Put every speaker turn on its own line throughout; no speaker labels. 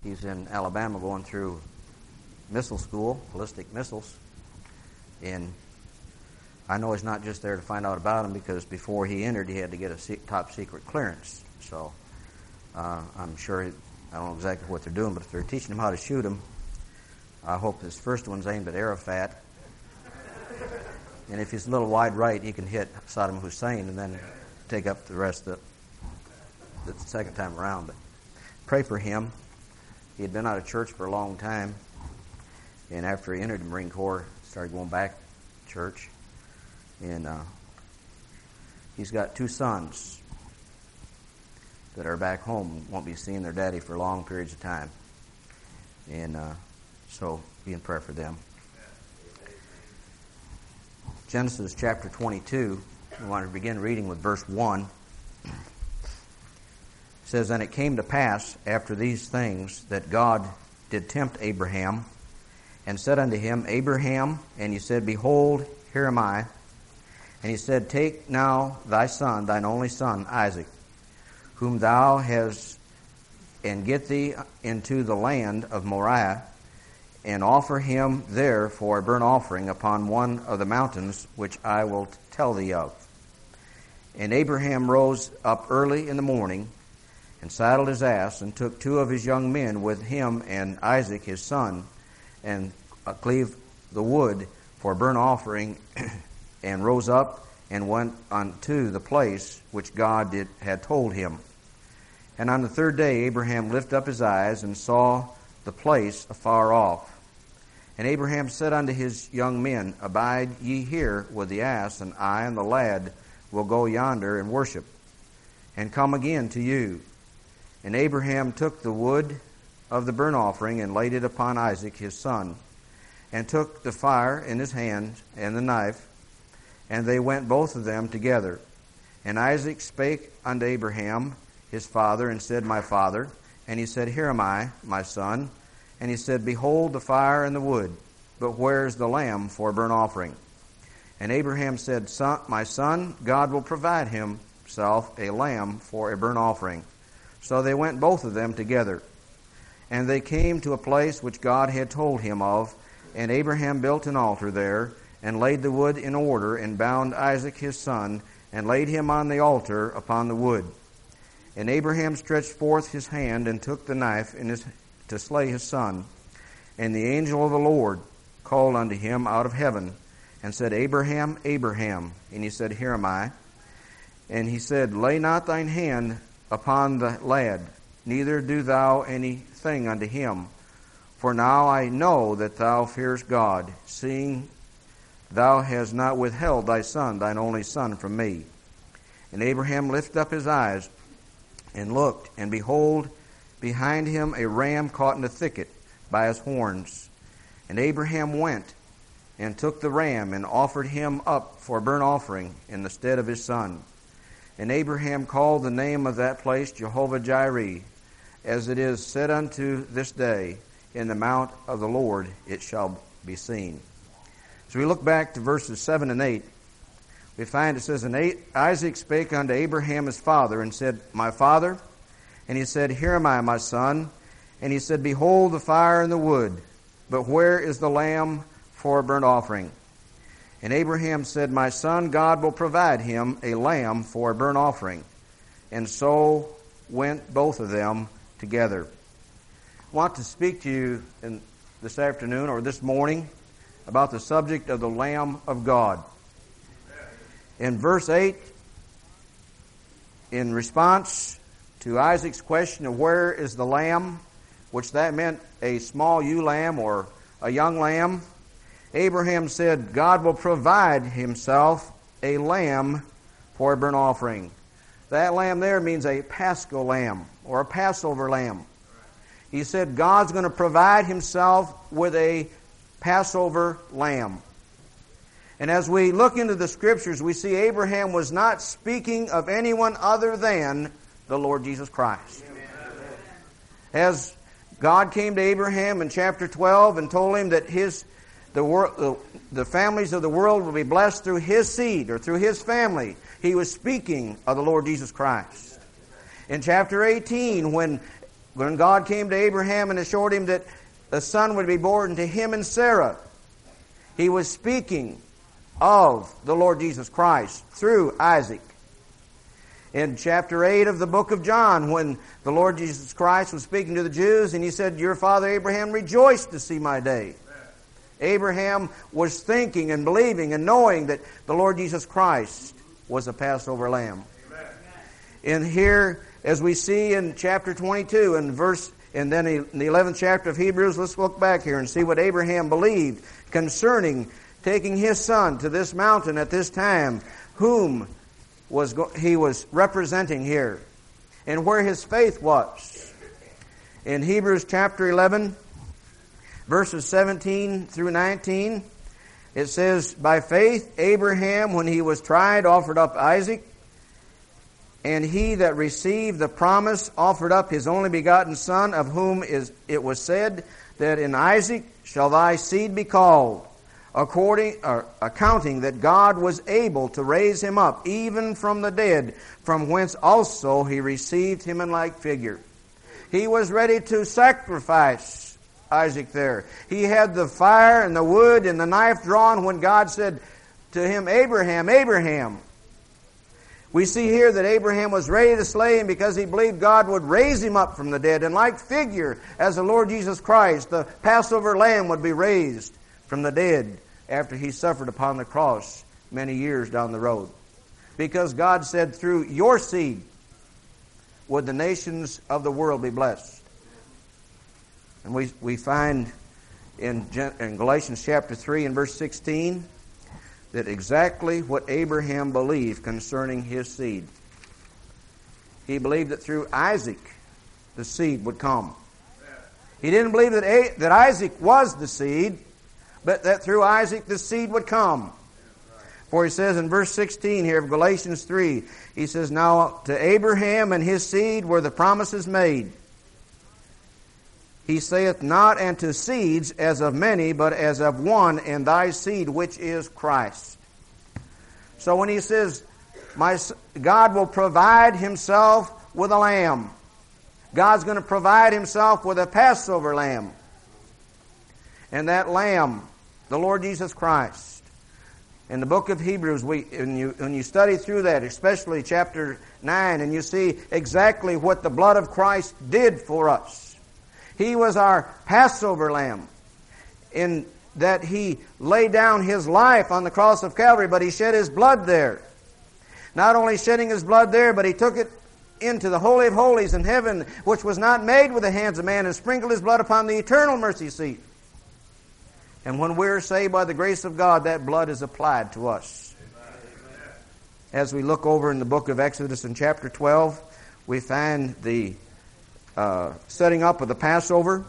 He's in Alabama going through missile school, ballistic missiles. And I know he's not just there to find out about them, because before he entered, he had to get a top secret clearance. So I'm sure, I don't know exactly what they're doing, but if they're teaching him how to shoot them, I hope his first one's aimed at Arafat. And if he's a little wide right, he can hit Saddam Hussein and then take up the rest of the second time around. But pray for him. He had been out of church for a long time, and after he entered the Marine Corps, started going back to church. And he's got 2 sons that are back home, won't be seeing their daddy for long periods of time. And so be in prayer for them. Genesis chapter 22, we want to begin reading with verse 1. It says, "And it came to pass after these things that God did tempt Abraham, and said unto him, Abraham, and he said, Behold, here am I. And he said, Take now thy son, thine only son, Isaac, whom thou hast, and get thee into the land of Moriah, and offer him there for a burnt offering upon one of the mountains which I will tell thee of. And Abraham rose up early in the morning, and saddled his ass, and took 2 of his young men with him, and Isaac his son, and cleaved the wood for a burnt offering, and rose up and went unto the place which God had told him. And on the 3rd day Abraham lifted up his eyes, and saw the place afar off. And Abraham said unto his young men, Abide ye here with the ass, and I and the lad will go yonder and worship, and come again to you. And Abraham took the wood of the burnt offering, and laid it upon Isaac his son, and took the fire in his hand, and the knife, and they went both of them together. And Isaac spake unto Abraham his father, and said, My father. And he said, Here am I, my son. And he said, Behold the fire and the wood, but where is the lamb for a burnt offering? And Abraham said, My son, God will provide himself a lamb for a burnt offering. So they went both of them together. And they came to a place which God had told him of, and Abraham built an altar there, and laid the wood in order, and bound Isaac his son, and laid him on the altar upon the wood. And Abraham stretched forth his hand, and took the knife to slay his son. And the angel of the Lord called unto him out of heaven, and said, Abraham, Abraham. And he said, Here am I. And he said, Lay not thine hand upon the lad, neither do thou anything unto him. For now I know that thou fearest God, seeing thou hast not withheld thy son, thine only son, from me. And Abraham lifted up his eyes, and looked, and behold, behind him a ram caught in a thicket by his horns. And Abraham went, and took the ram, and offered him up for a burnt offering in the stead of his son. And Abraham called the name of that place Jehovah-Jireh, as it is said unto this day, In the mount of the Lord it shall be seen. So we look back to verses 7 and 8. We find it says, And Isaac spake unto Abraham his father, and said, My father. And he said, Here am I, my son. And he said, Behold the fire and the wood, but where is the lamb for a burnt offering? And Abraham said, My son, God will provide him a lamb for a burnt offering. And so went both of them together. I want to speak to you this afternoon or this morning about the subject of the Lamb of God. In verse 8, in response to Isaac's question of where is the lamb, which that meant a small ewe lamb or a young lamb, Abraham said, God will provide himself a lamb for a burnt offering. That lamb there means a paschal lamb or a Passover lamb. He said God's going to provide himself with a Passover lamb. And as we look into the Scriptures, we see Abraham was not speaking of anyone other than the Lord Jesus Christ. As God came to Abraham in chapter 12 and told him that the families of the world will be blessed through his seed or through his family, he was speaking of the Lord Jesus Christ. In chapter 18, when when God came to Abraham and assured him that a son would be born to him and Sarah, He was speaking of the Lord Jesus Christ through Isaac. In chapter 8 of the book of John, when the Lord Jesus Christ was speaking to the Jews, and He said, your father Abraham rejoiced to see my day. Abraham was thinking and believing and knowing that the Lord Jesus Christ was a Passover lamb. And here, as we see in chapter 22 and then in the 11th chapter of Hebrews, let's look back here and see what Abraham believed concerning taking his son to this mountain at this time, whom he was representing here, and where his faith was. In Hebrews chapter 11, verses 17 through 19, it says, by faith Abraham, when he was tried, offered up Isaac, and he that received the promise offered up his only begotten son, of whom it was said that in Isaac shall thy seed be called, accounting that God was able to raise him up even from the dead, from whence also he received him in like figure. He was ready to sacrifice Isaac there. He had the fire and the wood and the knife drawn when God said to him, Abraham, Abraham. We see here that Abraham was ready to slay him because he believed God would raise him up from the dead. And like figure, as the Lord Jesus Christ, the Passover lamb, would be raised from the dead after He suffered upon the cross many years down the road. Because God said, through your seed would the nations of the world be blessed. And we find in Galatians chapter 3 and verse 16 that exactly what Abraham believed concerning his seed. He believed that through Isaac the seed would come. He didn't believe that Isaac was the seed, but that through Isaac the seed would come. For he says in verse 16 here of Galatians 3, he says, now to Abraham and his seed were the promises made. He saith not unto seeds as of many, but as of one, and thy seed, which is Christ. So when he says, God will provide Himself with a lamb, God's going to provide Himself with a Passover lamb. And that lamb, the Lord Jesus Christ. In the book of Hebrews, when you study through that, especially chapter 9, and you see exactly what the blood of Christ did for us. He was our Passover lamb in that He laid down His life on the cross of Calvary, but He shed His blood there. Not only shedding His blood there, but He took it into the Holy of Holies in heaven, which was not made with the hands of man, and sprinkled His blood upon the eternal mercy seat. And when we're saved by the grace of God, that blood is applied to us. Amen. As we look over in the book of Exodus in chapter 12, we find the setting up of the Passover.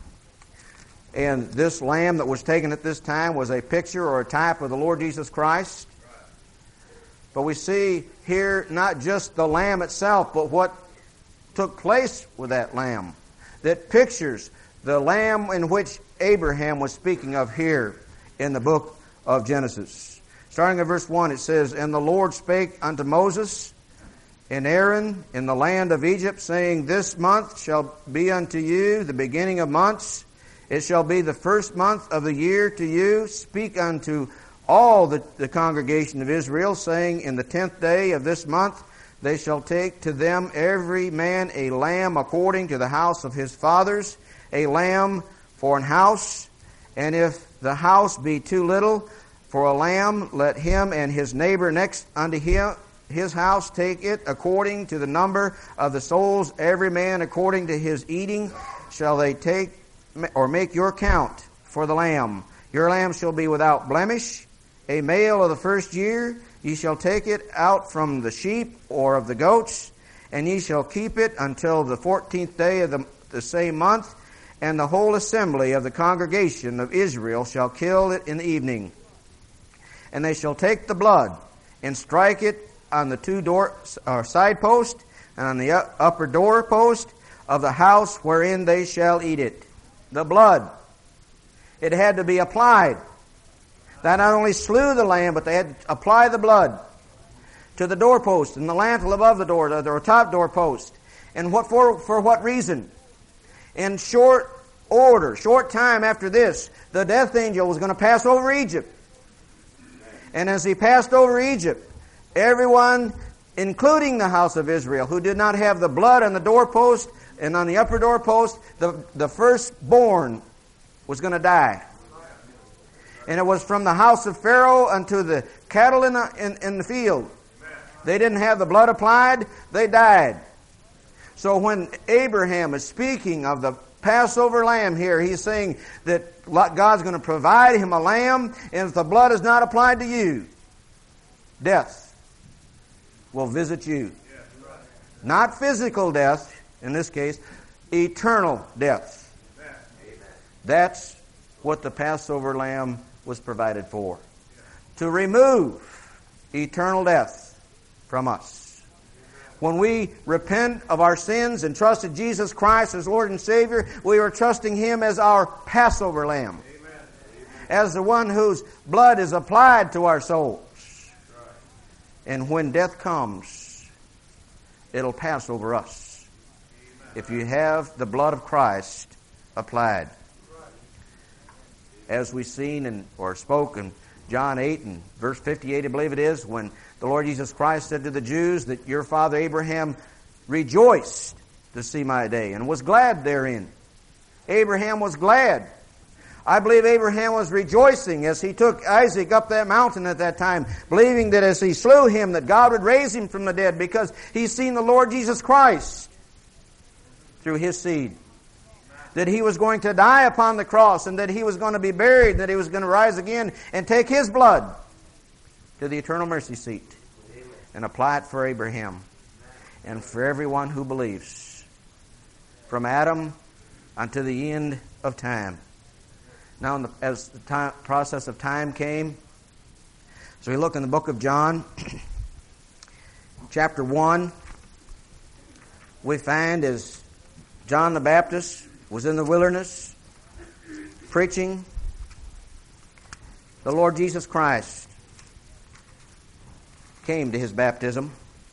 And this lamb that was taken at this time was a picture or a type of the Lord Jesus Christ. But we see here not just the lamb itself, but what took place with that lamb that pictures the lamb in which Abraham was speaking of here in the book of Genesis. Starting at verse 1, it says, and the Lord spake unto Moses and Aaron in the land of Egypt, saying, this month shall be unto you the beginning of months. It shall be the first month of the year to you. Speak unto all the congregation of Israel, saying, in the 10th day of this month they shall take to them every man a lamb according to the house of his fathers, a lamb for an house. And if the house be too little for a lamb, let him and his neighbor next unto him his house take it according to the number of the souls, every man according to his eating shall they take or make your count for the lamb. Your lamb shall be without blemish, a male of the first year. Ye shall take it out from the sheep or of the goats, and ye shall keep it until the 14th day of the same month. And the whole assembly of the congregation of Israel shall kill it in the evening. And they shall take the blood and strike it on the two side posts and on the upper door post of the house wherein they shall eat it. The blood. It had to be applied. That not only slew the lamb, but they had to apply the blood to the doorpost and the lintel above the door, or top doorpost. And for what reason? in short order, short time after this, the death angel was going to pass over Egypt. And as he passed over Egypt, everyone, including the house of Israel, who did not have the blood on the doorpost and on the upper doorpost, the firstborn was going to die. And it was from the house of Pharaoh unto the cattle in the field. They didn't have the blood applied, they died. So when Abraham is speaking of the Passover lamb here, he's saying that God's going to provide him a lamb, and if the blood is not applied to you, death will visit you. Not physical death, in this case, eternal death. That's what the Passover lamb was provided for. To remove eternal death from us. When we repent of our sins and trust in Jesus Christ as Lord and Savior, we are trusting Him as our Passover lamb. Amen. As the one whose blood is applied to our souls. And when death comes, it'll pass over us. If you have the blood of Christ applied. As we've seen or spoken, John 8 and verse 58, I believe it is, when the Lord Jesus Christ said to the Jews that your father Abraham rejoiced to see my day and was glad therein. Abraham was glad. I believe Abraham was rejoicing as he took Isaac up that mountain at that time, believing that as he slew him, that God would raise him from the dead because he's seen the Lord Jesus Christ through his seed. That he was going to die upon the cross and that he was going to be buried and that he was going to rise again and take his blood to the eternal mercy seat and apply it for Abraham and for everyone who believes from Adam unto the end of time. Now, as the process of time came, so we look in the book of John, chapter 1, we find as John the Baptist was in the wilderness preaching the Lord Jesus Christ came to his baptism.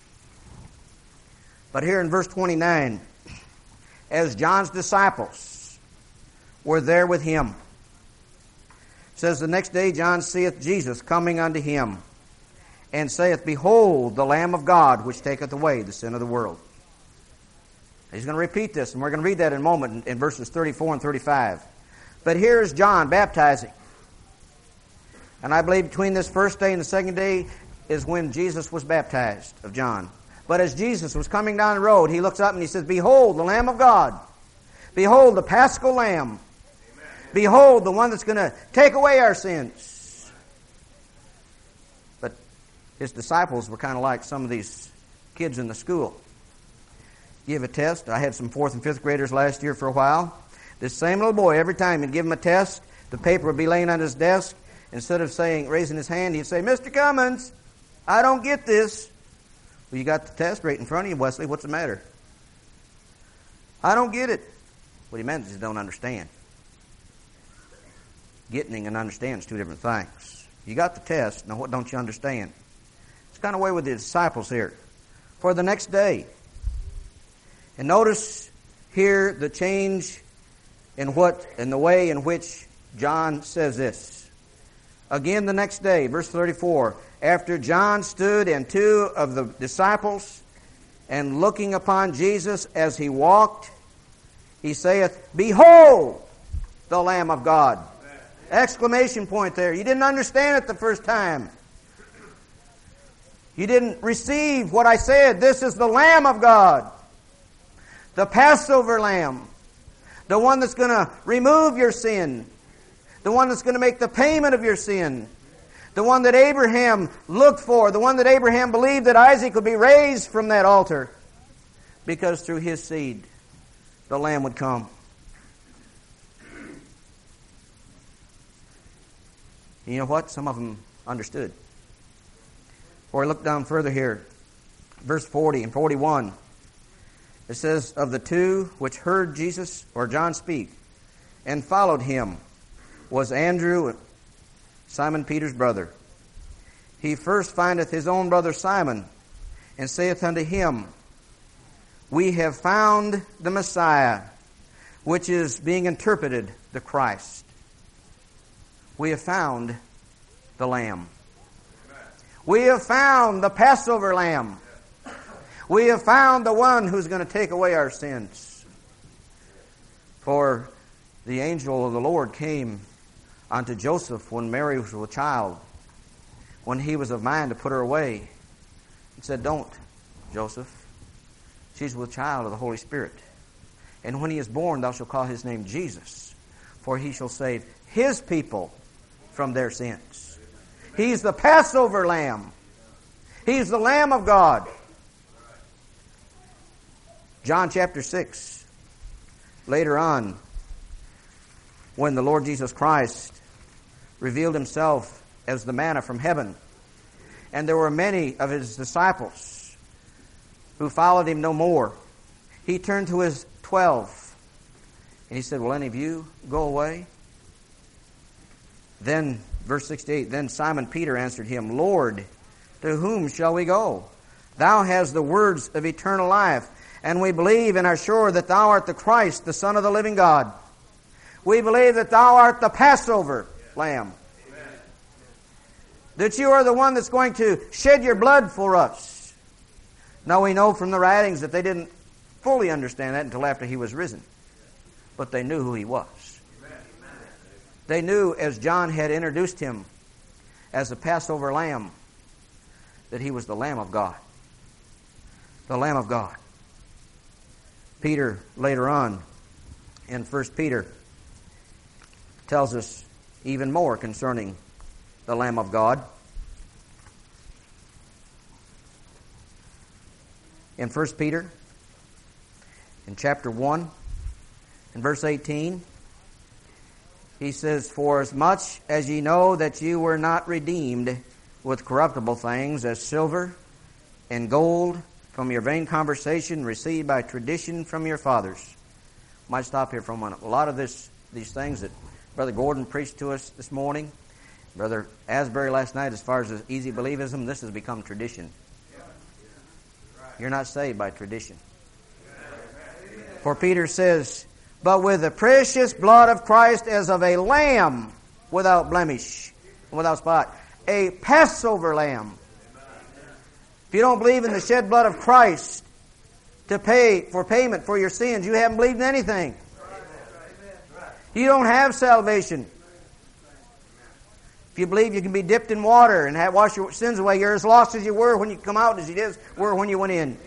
But here in verse 29, as John's disciples were there with him, it says, the next day John seeth Jesus coming unto him, and saith, Behold, the Lamb of God, which taketh away the sin of the world. He's going to repeat this, and we're going to read that in a moment in verses 34 and 35. But here is John baptizing. And I believe between this first day and the second day is when Jesus was baptized of John. But as Jesus was coming down the road, he looks up and he says, Behold, the Lamb of God. Behold, the Paschal Lamb. Amen. Behold, the one that's going to take away our sins. But his disciples were kind of like some of these kids in the school. Give a test. I had some 4th and 5th graders last year for a while. This same little boy, every time he'd give him a test, the paper would be laying on his desk. Instead of raising his hand, he'd say, Mr. Cummins, I don't get this. Well, you got the test right in front of you, Wesley. What's the matter? I don't get it. What he meant is you don't understand. Getting and understanding is two different things. You got the test. Now what don't you understand? It's kind of way with the disciples here. For the next day. And notice here the change in the way in which John says this. Again the next day, verse 34, after John stood and 2 of the disciples, and looking upon Jesus as he walked, he saith, Behold, the Lamb of God. Amen. Exclamation point there. You didn't understand it the first time. You didn't receive what I said. This is the Lamb of God. The Passover Lamb. The one that's going to remove your sin. The one that's going to make the payment of your sin. The one that Abraham looked for. The one that Abraham believed that Isaac would be raised from that altar. Because through his seed, the Lamb would come. You know what? Some of them understood. Or look down further here. Verse 40 and 41. It says, Of the 2 which heard Jesus or John speak, and followed him, was Andrew, Simon Peter's brother. He first findeth his own brother Simon, and saith unto him, We have found the Messiah, which is being interpreted the Christ. We have found the Lamb. We have found the Passover Lamb. We have found the one who's going to take away our sins. For the angel of the Lord came unto Joseph when Mary was a child, when he was of mind to put her away, and said, "Don't, Joseph. She's with child of the Holy Spirit. And when he is born, thou shalt call his name Jesus, for he shall save his people from their sins." He's the Passover Lamb. He's the Lamb of God. John chapter 6, later on, when the Lord Jesus Christ revealed himself as the manna from heaven, and there were many of his disciples who followed him no more, he turned to his 12, and he said, "Will any of you go away?" Then, verse 68, then Simon Peter answered him, "Lord, to whom shall we go? Thou hast the words of eternal life, and we believe and are sure that thou art the Christ, the Son of the living God. We believe that thou art the Passover Lamb. Amen. That you are the one that's going to shed your blood for us." Now we know from the writings that they didn't fully understand that until after he was risen. But they knew who he was. Amen. They knew, as John had introduced him as the Passover Lamb, that he was the Lamb of God. The Lamb of God. Peter, later on, in 1 Peter, tells us even more concerning the Lamb of God. In 1 Peter, in chapter 1, in verse 18, he says, "For as much as ye know that you were not redeemed with corruptible things, as silver and gold, from your vain conversation received by tradition from your fathers." Might stop here for a moment. A lot of these things that Brother Gordon preached to us this morning, Brother Asbury last night, as far as the easy believism, this has become tradition. You're not saved by tradition. For Peter says, "But with the precious blood of Christ as of a lamb without blemish, without spot." A Passover lamb. If you don't believe in the shed blood of Christ to pay for payment for your sins, you haven't believed in anything. You don't have salvation. If you believe you can be dipped in water and wash your sins away, you're as lost as you were when you come out as you were when you went in.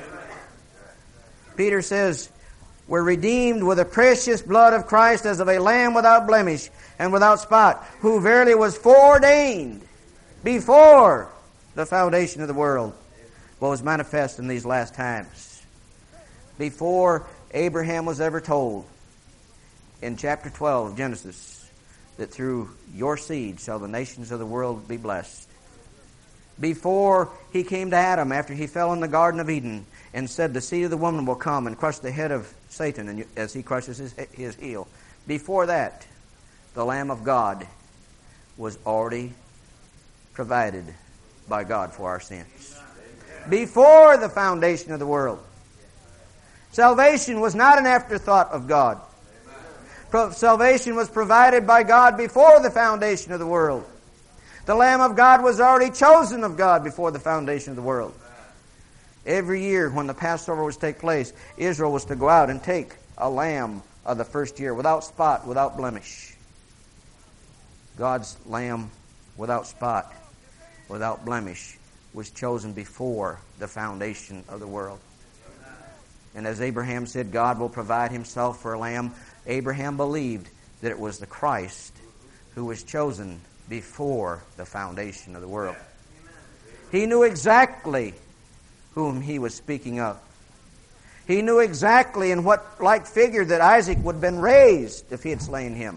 Peter says, "We're redeemed with the precious blood of Christ as of a lamb without blemish and without spot, who verily was foreordained before the foundation of the world, but was manifest in these last times." Before Abraham was ever told, in chapter 12 of Genesis, that through your seed shall the nations of the world be blessed. Before he came to Adam, after he fell in the Garden of Eden, and said, "The seed of the woman will come and crush the head of Satan and as he crushes his heel." Before that, the Lamb of God was already provided by God for our sins. Before the foundation of the world. Salvation was not an afterthought of God. Salvation was provided by God before the foundation of the world. The Lamb of God was already chosen of God before the foundation of the world. Every year when the Passover was to take place, Israel was to go out and take a lamb of the first year, without spot, without blemish. God's lamb without spot, without blemish, was chosen before the foundation of the world. And as Abraham said, God will provide himself for a lamb. Abraham believed that it was the Christ who was chosen before the foundation of the world. He knew exactly whom he was speaking of. He knew exactly in what like figure that Isaac would have been raised if he had slain him.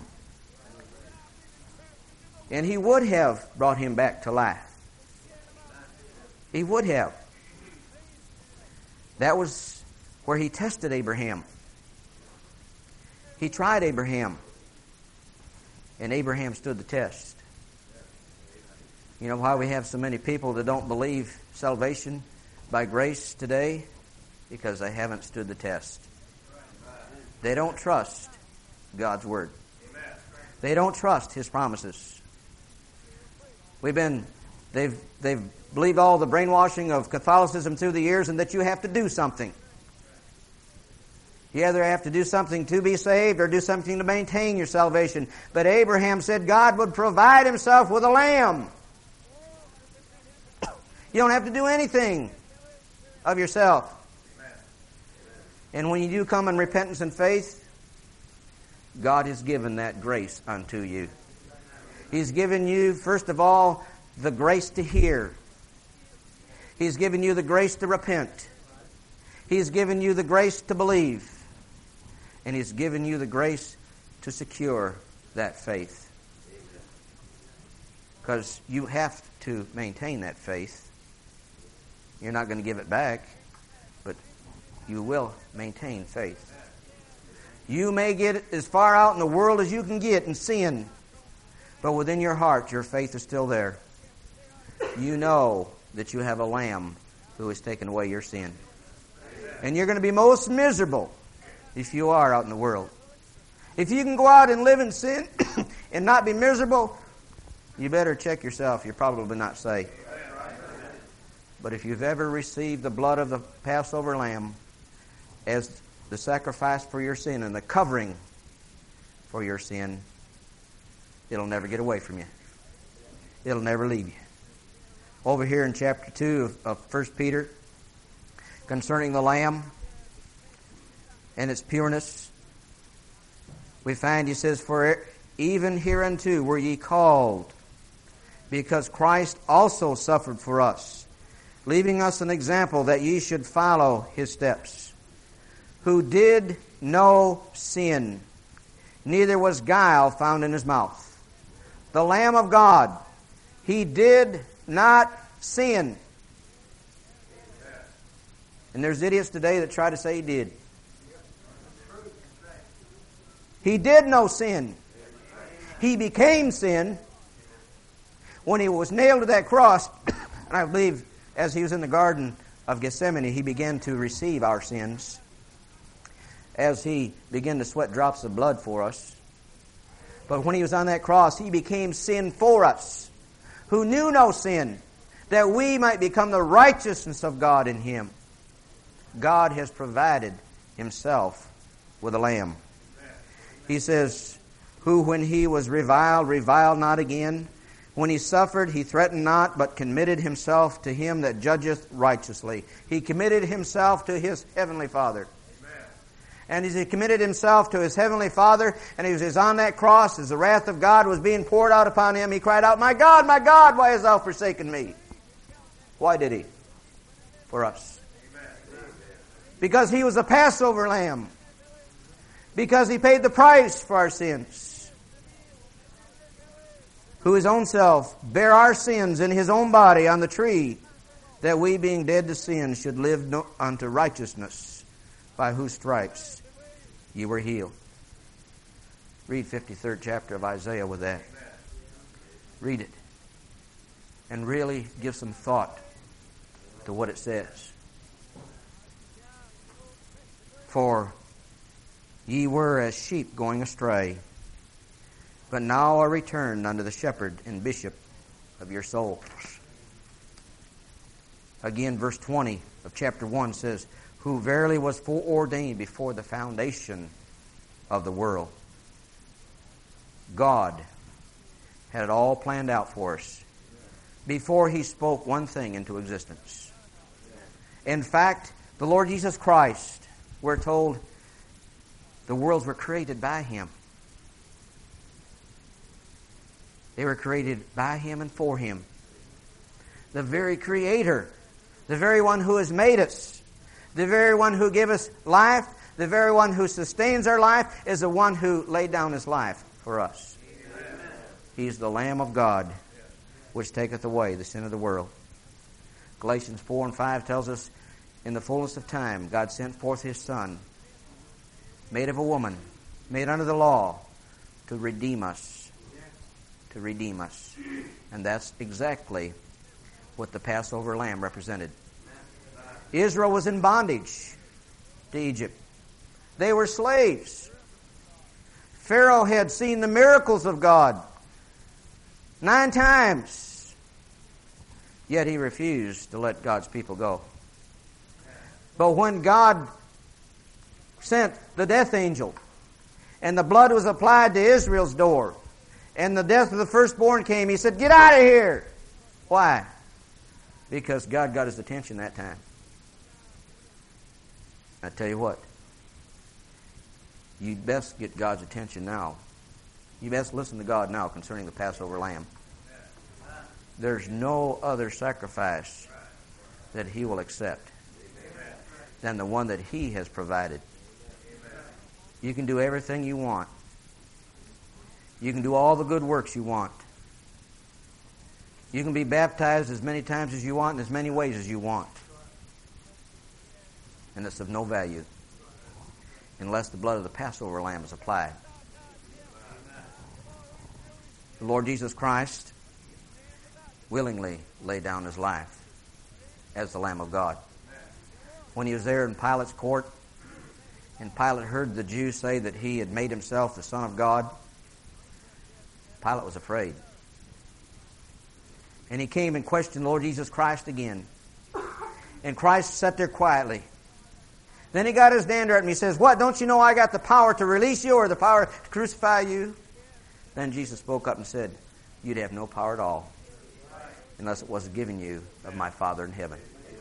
And he would have brought him back to life. He would have. That was where he tested Abraham. He tried Abraham. And Abraham stood the test. You know why we have so many people that don't believe salvation by grace today? Because they haven't stood the test. They don't trust God's Word. They don't trust His promises. They've believed all the brainwashing of Catholicism through the years, and that you have to do something. You either have to do something to be saved or do something to maintain your salvation. But Abraham said God would provide Himself with a lamb. You don't have to do anything of yourself. And when you do come in repentance and faith, God has given that grace unto you. He's given you, first of all, the grace to hear. He's given you the grace to repent. He's given you the grace to believe. And He's given you the grace to secure that faith. Because you have to maintain that faith. You're not going to give it back, but you will maintain faith. You may get as far out in the world as you can get in sin, but within your heart, your faith is still there. You know that you have a Lamb who has taken away your sin. And you're going to be most miserable if you are out in the world. If you can go out and live in sin and not be miserable, you better check yourself. You're probably not saved. But if you've ever received the blood of the Passover lamb as the sacrifice for your sin and the covering for your sin, it'll never get away from you. It'll never leave you. Over here in chapter 2 of 1 Peter, concerning the lamb and its pureness, we find he says, "For even hereunto were ye called, because Christ also suffered for us, leaving us an example that ye should follow His steps, who did no sin, neither was guile found in His mouth." The Lamb of God, He did not sin. And there's idiots today that try to say He did. He did no sin. He became sin when He was nailed to that cross. And I believe as He was in the Garden of Gethsemane, He began to receive our sins as He began to sweat drops of blood for us. But when He was on that cross, He became sin for us, who knew no sin, that we might become the righteousness of God in Him. God has provided Himself with a lamb. He says, "Who when He was reviled, reviled not again. When He suffered, He threatened not, but committed Himself to Him that judgeth righteously." He committed Himself to His Heavenly Father. And as He committed Himself to His Heavenly Father, and He was on that cross, as the wrath of God was being poured out upon Him, He cried out, my God, why hast Thou forsaken me?" Why did He? For us. Because He was a Passover lamb. Because He paid the price for our sins. Who His own self bare our sins in His own body on the tree, that we being dead to sin should live unto righteousness, by whose stripes ye were healed. Read 53rd chapter of Isaiah with that. Read it. And really give some thought to what it says. "For ye were as sheep going astray, but now are returned unto the shepherd and bishop of your souls." Again, verse 20 of chapter 1 says, "Who verily was foreordained before the foundation of the world." God had it all planned out for us before He spoke one thing into existence. In fact, the Lord Jesus Christ, we're told, the worlds were created by Him. They were created by Him and for Him. The very Creator, the very one who has made us, the very one who gave us life, the very one who sustains our life, is the one who laid down His life for us. Amen. He's the Lamb of God, which taketh away the sin of the world. Galatians 4 and 5 tells us, in the fullness of time, God sent forth His Son, made of a woman, made under the law, to redeem us. To redeem us. And that's exactly what the Passover lamb represented. Israel was in bondage to Egypt. They were slaves. Pharaoh had seen the miracles of God 9 times. Yet he refused to let God's people go. But when God sent the death angel, and the blood was applied to Israel's door, and the death of the firstborn came, he said, "Get out of here." Why? Because God got his attention that time. I tell you what, you best get God's attention now. You best listen to God now concerning the Passover lamb. There's no other sacrifice that he will accept than the one that he has provided. You can do everything you want. You can do all the good works you want. You can be baptized as many times as you want in as many ways as you want. And it's of no value unless the blood of the Passover lamb is applied. The Lord Jesus Christ willingly laid down his life as the Lamb of God. When he was there in Pilate's court, and Pilate heard the Jews say that he had made himself the Son of God, Pilate was afraid. And he came and questioned Lord Jesus Christ again. And Christ sat there quietly. Then he got his dander at him. He says, "What, don't you know I got the power to release you or the power to crucify you?" Then Jesus spoke up and said, "You'd have no power at all unless it was given you of my Father in heaven."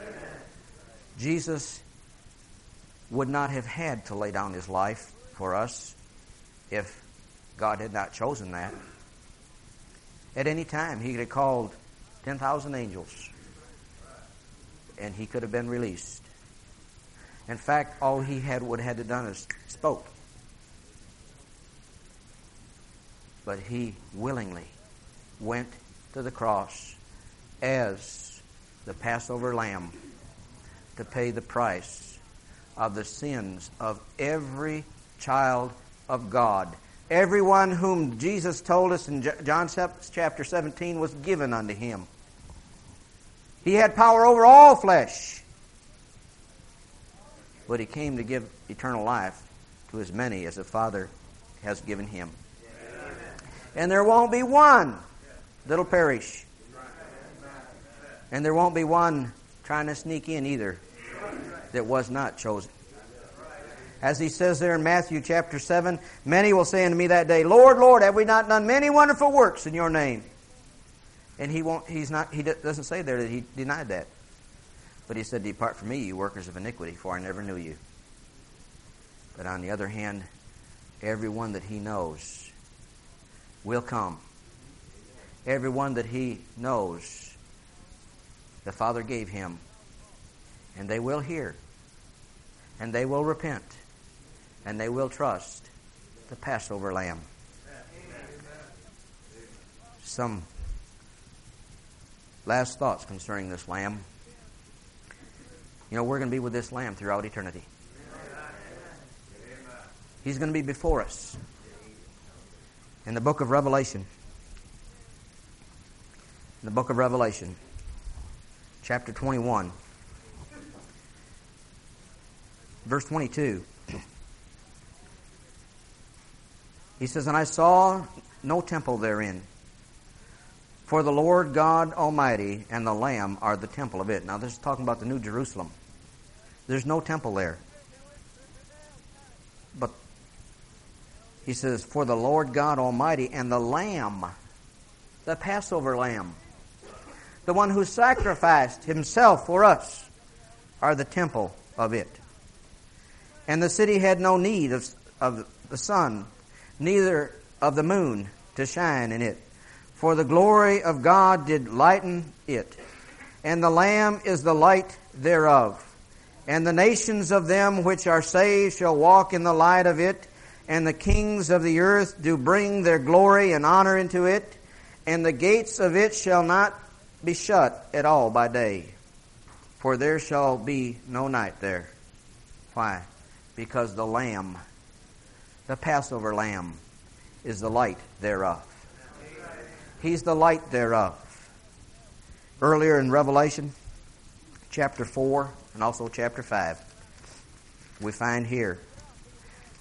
Jesus would not have had to lay down his life for us if God had not chosen that. At any time, he could have called 10,000 angels and he could have been released. In fact, all he would have had to done is spoke. But he willingly went to the cross as the Passover lamb to pay the price of the sins of every child of God. Everyone whom Jesus told us in John chapter 17 was given unto him. He had power over all flesh. But he came to give eternal life to as many as the Father has given him. Amen. And there won't be one that'll perish. And there won't be one trying to sneak in either that was not chosen. As he says there in Matthew chapter 7, "Many will say unto me that day, Lord, Lord, have we not done many wonderful works in your name?" And he doesn't say there that he denied that. But he said, "Depart from me, you workers of iniquity, for I never knew you." But on the other hand, everyone that he knows will come. Everyone that he knows, the Father gave him. And they will hear. And they will repent. And they will trust the Passover lamb. Some last thoughts concerning this lamb. You know, we're going to be with this lamb throughout eternity. He's going to be before us. In the book of Revelation, chapter 21, verse 22, he says, "And I saw no temple therein, for the Lord God Almighty and the Lamb are the temple of it." Now this is talking about the New Jerusalem. There's no temple there. But he says, "For the Lord God Almighty and the Lamb," the Passover lamb, the one who sacrificed himself for us, are the temple of it. And the city had no need of the sun, neither of the moon to shine in it. For the glory of God did lighten it. And the Lamb is the light thereof. And the nations of them which are saved shall walk in the light of it. And the kings of the earth do bring their glory and honor into it. And the gates of it shall not be shut at all by day. For there shall be no night there. Why? Because the Lamb, the Passover lamb, is the light thereof. He's the light thereof. Earlier in Revelation, chapter 4 and also chapter 5, we find here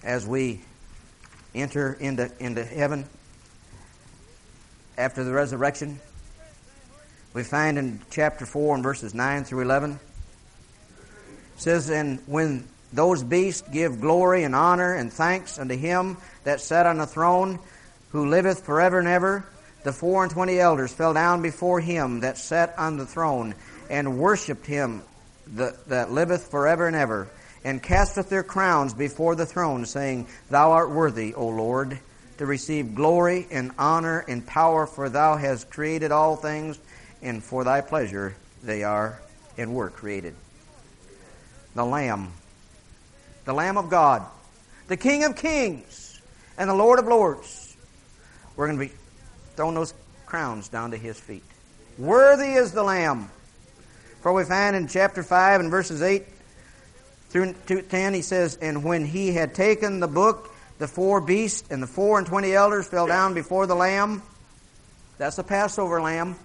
as we enter into heaven after the resurrection. We find in chapter 4 and verses 9 through 11, it says, "And when those beasts give glory and honor and thanks unto him that sat on the throne, who liveth forever and ever, the 24 elders fell down before him that sat on the throne, and worshipped him that liveth forever and ever, and casteth their crowns before the throne, saying, Thou art worthy, O Lord, to receive glory and honor and power, for thou hast created all things, and for thy pleasure they are and were created." The Lamb of God, the King of kings, and the Lord of lords. We're going to be throwing those crowns down to his feet. Worthy is the Lamb. For we find in chapter 5 and verses 8 through 10, he says, "And when he had taken the book, the 4 beasts and the 24 elders fell down before the Lamb." That's the Passover Lamb.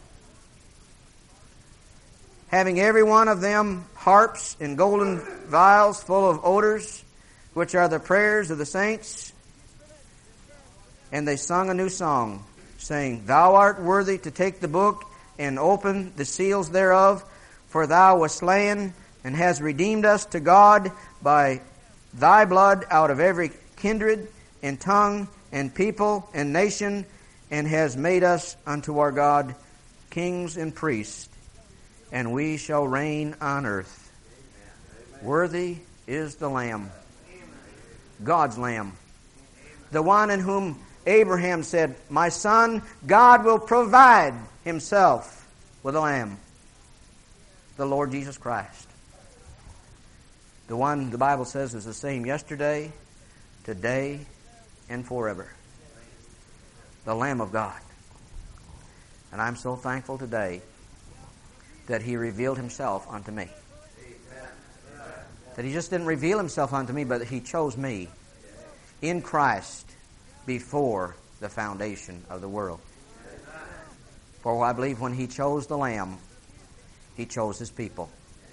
"Having every one of them harps and golden vials full of odors, which are the prayers of the saints. And they sung a new song, saying, Thou art worthy to take the book and open the seals thereof, for thou wast slain and hast redeemed us to God by thy blood out of every kindred and tongue and people and nation, and has made us unto our God kings and priests, and we shall reign on earth." Worthy is the Lamb, God's Lamb, the one in whom Abraham said, "My son, God will provide himself with a lamb." The Lord Jesus Christ. The one the Bible says is the same yesterday, today, and forever. The Lamb of God. And I'm so thankful today that he revealed himself unto me. That he just didn't reveal himself unto me, but he chose me in Christ before the foundation of the world. For I believe when he chose the Lamb, he chose his people.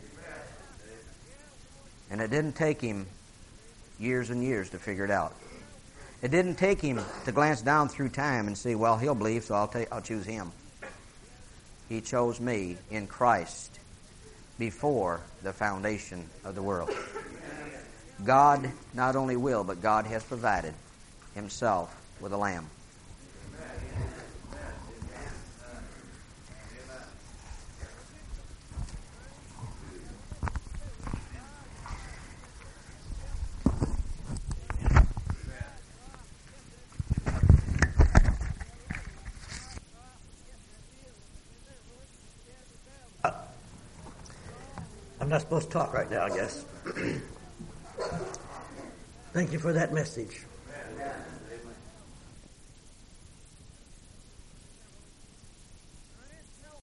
And it didn't take him years and years to figure it out. It didn't take him to glance down through time and see, well, he'll believe, so I'll choose him. He chose me in Christ before the foundation of the world. God not only will, but God has provided himself with a lamb.
I'm not supposed to talk right now, I guess. Thank you for that message.